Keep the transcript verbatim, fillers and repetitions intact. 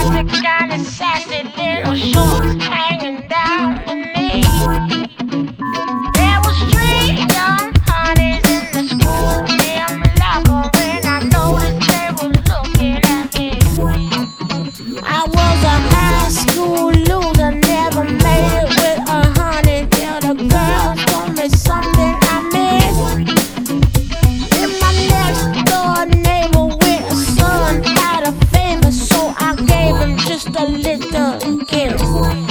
the kind of sassy little shorts hanging down the knee. There was three young honeys in the school gym locker when I noticed they were looking at me. I was a high school loser, never made it with a honey till the girls told me something I missed. And my next door neighbor with a son had a favor, so I gave him just a little gift.